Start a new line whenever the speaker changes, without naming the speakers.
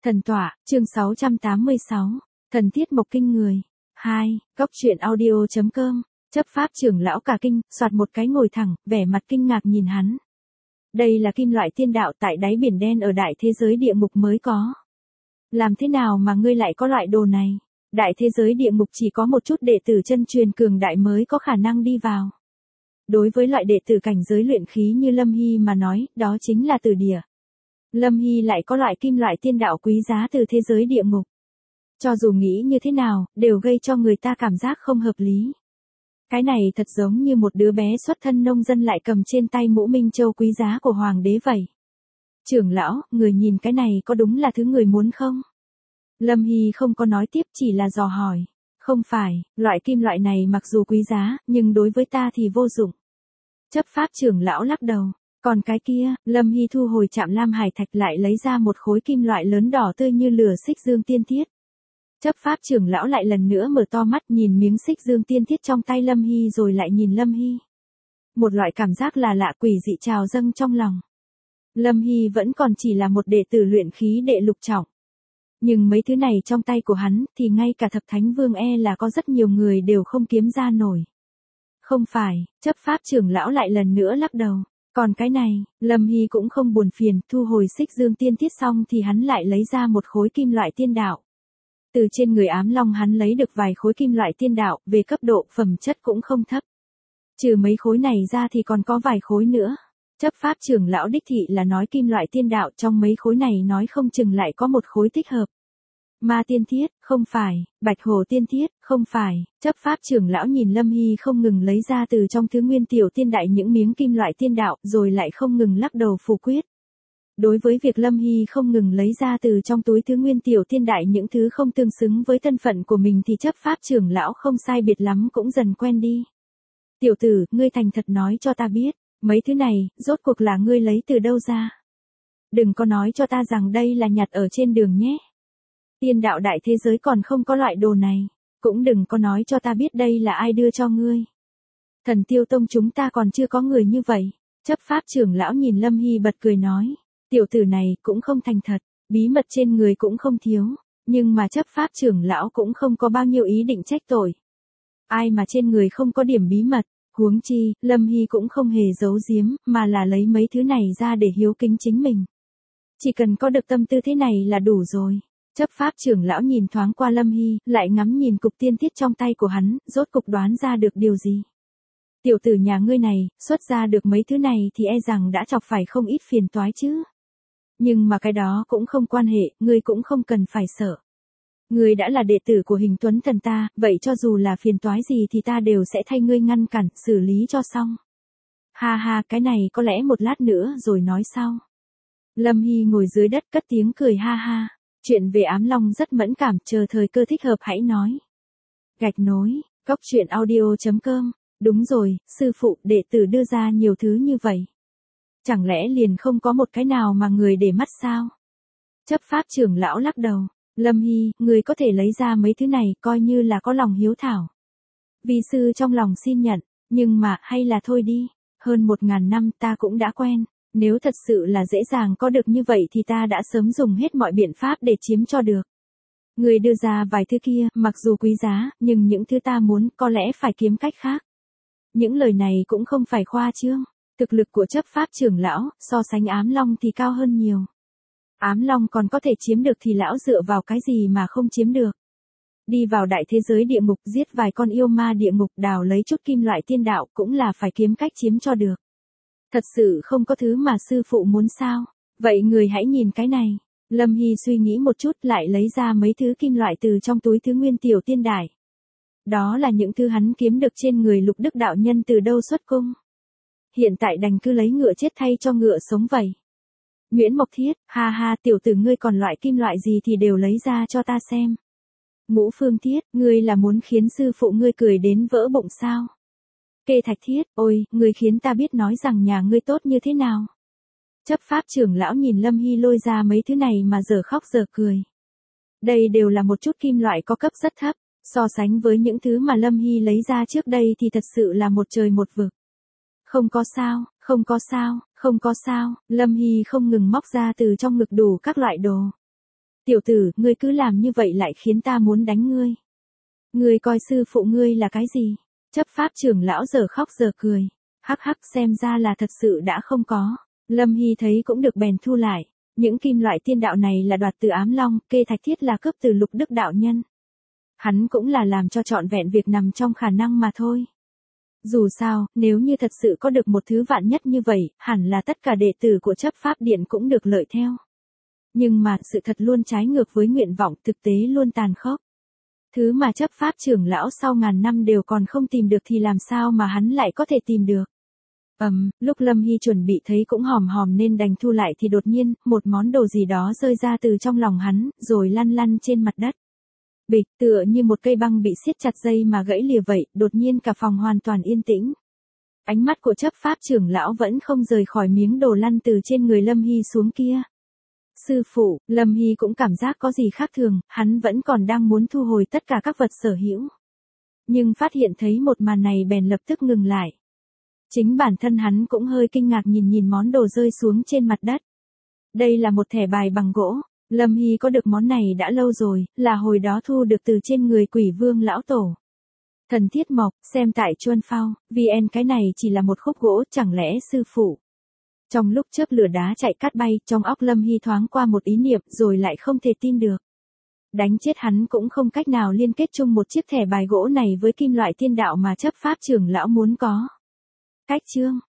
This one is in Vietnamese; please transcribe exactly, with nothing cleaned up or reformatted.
Thần tọa, chương sáu trăm tám mươi sáu, thần thiết mộc kinh người. hai, góc truyện audio.com, chấp pháp trưởng lão cả kinh, soạt một cái ngồi thẳng, vẻ mặt kinh ngạc nhìn hắn. Đây là kim loại tiên đạo tại đáy biển đen ở đại thế giới địa ngục mới có. Làm thế nào mà ngươi lại có loại đồ này? Đại thế giới địa ngục chỉ có một chút đệ tử chân truyền cường đại mới có khả năng đi vào. Đối với loại đệ tử cảnh giới luyện khí như Lâm Hy mà nói, đó chính là từ địa. Lâm Hy lại có loại kim loại tiên đạo quý giá từ thế giới địa ngục. Cho dù nghĩ như thế nào, đều gây cho người ta cảm giác không hợp lý. Cái này thật giống như một đứa bé xuất thân nông dân lại cầm trên tay mũ minh châu quý giá của hoàng đế vậy. Trưởng lão, người nhìn cái này có đúng là thứ người muốn không? Lâm Hy không có nói tiếp, chỉ là dò hỏi. Không phải, loại kim loại này mặc dù quý giá, nhưng đối với ta thì vô dụng. Chấp pháp trưởng lão lắc đầu. Còn cái kia, Lâm Hy thu hồi chạm lam hải thạch lại lấy ra một khối kim loại lớn đỏ tươi như lửa xích dương tiên thiết. Chấp pháp trưởng lão lại lần nữa mở to mắt nhìn miếng xích dương tiên thiết trong tay Lâm Hy rồi lại nhìn Lâm Hy. Một loại cảm giác là lạ quỷ dị trào dâng trong lòng. Lâm Hy vẫn còn chỉ là một đệ tử luyện khí đệ lục trọng. Nhưng mấy thứ này trong tay của hắn thì ngay cả thập thánh vương e là có rất nhiều người đều không kiếm ra nổi. Không phải, chấp pháp trưởng lão lại lần nữa lắc đầu. Còn cái này, Lâm Hy cũng không buồn phiền, thu hồi xích dương tiên thiết xong thì hắn lại lấy ra một khối kim loại tiên đạo. Từ trên người ám long hắn lấy được vài khối kim loại tiên đạo, về cấp độ phẩm chất cũng không thấp. Trừ mấy khối này ra thì còn có vài khối nữa. Chấp pháp trưởng lão đích thị là nói kim loại tiên đạo, trong mấy khối này nói không chừng lại có một khối thích hợp. Ma tiên thiết, không phải, bạch hồ tiên thiết, không phải, chấp pháp trưởng lão nhìn Lâm Hy không ngừng lấy ra từ trong thứ nguyên tiểu tiên đại những miếng kim loại tiên đạo, rồi lại không ngừng lắc đầu phủ quyết. Đối với việc Lâm Hy không ngừng lấy ra từ trong túi thứ nguyên tiểu tiên đại những thứ không tương xứng với thân phận của mình thì chấp pháp trưởng lão không sai biệt lắm cũng dần quen đi. Tiểu tử, ngươi thành thật nói cho ta biết, mấy thứ này, rốt cuộc là ngươi lấy từ đâu ra? Đừng có nói cho ta rằng đây là nhặt ở trên đường nhé. Tiên đạo đại thế giới còn không có loại đồ này, cũng đừng có nói cho ta biết đây là ai đưa cho ngươi. Thần Tiêu Tông chúng ta còn chưa có người như vậy. Chấp pháp trưởng lão nhìn Lâm Hy bật cười nói, tiểu tử này cũng không thành thật, bí mật trên người cũng không thiếu, nhưng mà chấp pháp trưởng lão cũng không có bao nhiêu ý định trách tội. Ai mà trên người không có điểm bí mật, huống chi, Lâm Hy cũng không hề giấu giếm, mà là lấy mấy thứ này ra để hiếu kính chính mình. Chỉ cần có được tâm tư thế này là đủ rồi. Chấp pháp trưởng lão nhìn thoáng qua Lâm Hy, lại ngắm nhìn cục tiên thiết trong tay của hắn, rốt cục đoán ra được điều gì. Tiểu tử nhà ngươi này, xuất ra được mấy thứ này thì e rằng đã chọc phải không ít phiền toái chứ. Nhưng mà cái đó cũng không quan hệ, ngươi cũng không cần phải sợ. Ngươi đã là đệ tử của Hình Tuấn Thần ta, vậy cho dù là phiền toái gì thì ta đều sẽ thay ngươi ngăn cản, xử lý cho xong. Ha ha, cái này có lẽ một lát nữa rồi nói sau. Lâm Hy ngồi dưới đất cất tiếng cười ha ha. Chuyện về ám long rất mẫn cảm, chờ thời cơ thích hợp hãy nói. Gạch nối, góc truyện audio.com, đúng rồi, sư phụ, đệ tử đưa ra nhiều thứ như vậy. Chẳng lẽ liền không có một cái nào mà người để mắt sao? Chấp pháp trưởng lão lắc đầu, Lâm Hy, người có thể lấy ra mấy thứ này coi như là có lòng hiếu thảo. Vi sư trong lòng xin nhận, nhưng mà hay là thôi đi, hơn một ngàn năm ta cũng đã quen. Nếu thật sự là dễ dàng có được như vậy thì ta đã sớm dùng hết mọi biện pháp để chiếm cho được. Người đưa ra vài thứ kia, mặc dù quý giá, nhưng những thứ ta muốn có lẽ phải kiếm cách khác. Những lời này cũng không phải khoa trương. Thực lực của chấp pháp trưởng lão, so sánh ám long thì cao hơn nhiều. Ám long còn có thể chiếm được thì lão dựa vào cái gì mà không chiếm được. Đi vào đại thế giới địa ngục giết vài con yêu ma địa ngục đào lấy chút kim loại tiên đạo cũng là phải kiếm cách chiếm cho được. Thật sự không có thứ mà sư phụ muốn sao? Vậy người hãy nhìn cái này. Lâm Hy suy nghĩ một chút lại lấy ra mấy thứ kim loại từ trong túi thứ nguyên tiểu tiên đại. Đó là những thứ hắn kiếm được trên người Lục Đức đạo nhân từ đâu xuất cung. Hiện tại đành cứ lấy ngựa chết thay cho ngựa sống vậy. Nguyễn Mộc Thiết, ha ha, tiểu tử ngươi còn loại kim loại gì thì đều lấy ra cho ta xem. Ngũ Phương Thiết, ngươi là muốn khiến sư phụ ngươi cười đến vỡ bụng sao? Kê Thạch Thiết, ôi, ngươi khiến ta biết nói rằng nhà ngươi tốt như thế nào. Chấp pháp trưởng lão nhìn Lâm Hy lôi ra mấy thứ này mà giờ khóc giờ cười. Đây đều là một chút kim loại có cấp rất thấp, so sánh với những thứ mà Lâm Hy lấy ra trước đây thì thật sự là một trời một vực. Không có sao, không có sao, không có sao, Lâm Hy không ngừng móc ra từ trong ngực đủ các loại đồ. Tiểu tử, ngươi cứ làm như vậy lại khiến ta muốn đánh ngươi. Ngươi coi sư phụ ngươi là cái gì? Chấp pháp trưởng lão giờ khóc giờ cười. Hắc hắc, xem ra là thật sự đã không có. Lâm Hy thấy cũng được bèn thu lại. Những kim loại tiên đạo này là đoạt từ Ám Long, kê thạch thiết là cướp từ Lục Đức đạo nhân. Hắn cũng là làm cho trọn vẹn việc nằm trong khả năng mà thôi. Dù sao, nếu như thật sự có được một thứ vạn nhất như vậy, hẳn là tất cả đệ tử của chấp pháp điện cũng được lợi theo. Nhưng mà, sự thật luôn trái ngược với nguyện vọng, thực tế luôn tàn khốc. Thứ mà chấp pháp trưởng lão sau ngàn năm đều còn không tìm được thì làm sao mà hắn lại có thể tìm được. Ầm, um, lúc Lâm Hy chuẩn bị thấy cũng hòm hòm nên đành thu lại thì đột nhiên, một món đồ gì đó rơi ra từ trong lòng hắn, rồi lăn lăn trên mặt đất. Bịch, tựa như một cây băng bị siết chặt dây mà gãy lìa vậy, đột nhiên cả phòng hoàn toàn yên tĩnh. Ánh mắt của chấp pháp trưởng lão vẫn không rời khỏi miếng đồ lăn từ trên người Lâm Hy xuống kia. Sư phụ, Lâm Hy cũng cảm giác có gì khác thường, hắn vẫn còn đang muốn thu hồi tất cả các vật sở hữu. Nhưng phát hiện thấy một màn này bèn lập tức ngừng lại. Chính bản thân hắn cũng hơi kinh ngạc nhìn nhìn món đồ rơi xuống trên mặt đất. Đây là một thẻ bài bằng gỗ. Lâm Hy có được món này đã lâu rồi, là hồi đó thu được từ trên người Quỷ Vương lão tổ. Thần Thiết Mộc, xem tại Chuân Phao, vê en cái này chỉ là một khúc gỗ, chẳng lẽ sư phụ. Trong lúc chớp lửa đá chạy cát bay, trong óc Lâm Hy thoáng qua một ý niệm rồi lại không thể tin được. Đánh chết hắn cũng không cách nào liên kết chung một chiếc thẻ bài gỗ này với kim loại tiên đạo mà chấp pháp trưởng lão muốn có. Cách chương